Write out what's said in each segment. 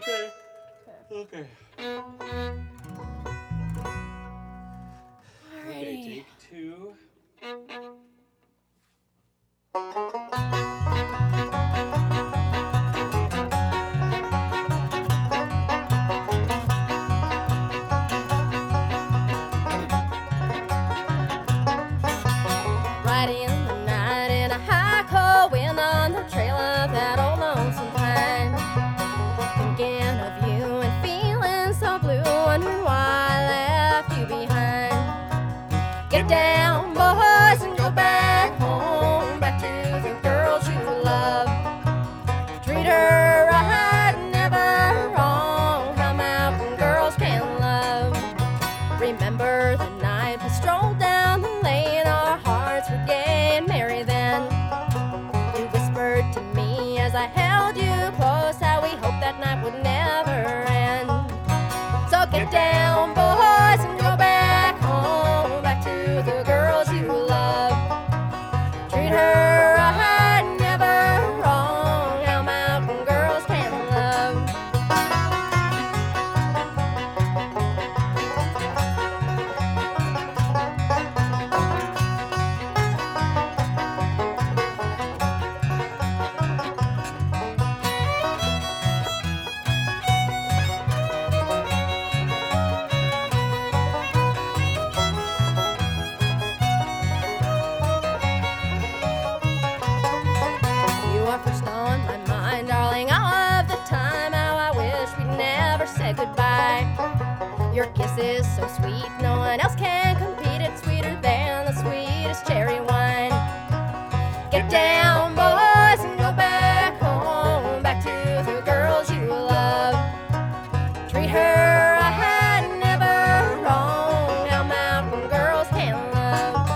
Okay. Okay. Okay, take two. Riding the night in a high cold wind on the trail of that old lonesome pine. Thinking of you and feeling so blue, wondering why I left you behind. Get down, boys, and go back home, back to the girls you love. Treat her right, never wrong, how mountain girls can love. Remember the night we strolled down the lane, our hearts were gay and merry then. You whispered to me as I held you close how we hoped that night would never end. So get down, boys, and go back home, back to the girls you love. Treat her right, never wrong, how mountain girls can love. You are first on my mind, darling, all of the time. How I wish we'd never said goodbye. Your kiss is so sweet, no one else can compete. It's sweeter than the sweetest cherry wine. Get down, boys, and go back home, back to the girls you love. Treat her right, never wrong, how mountain girls can love.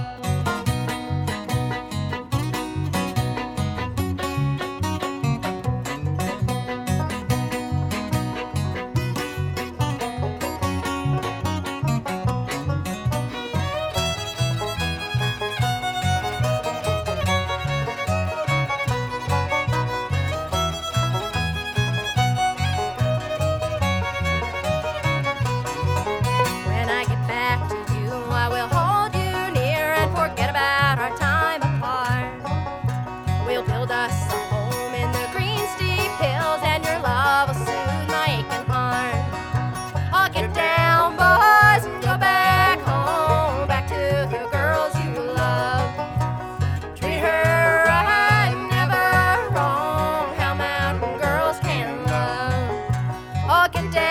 When I get back to you, I will hold you near and forget about our time apart. We'll build us a home in the green steep hills, and your love will soothe my aching heart. I'll get down, boys, and go back home, back to the girls you love. Treat her right, never wrong, how mountain girls can love. I'll get down.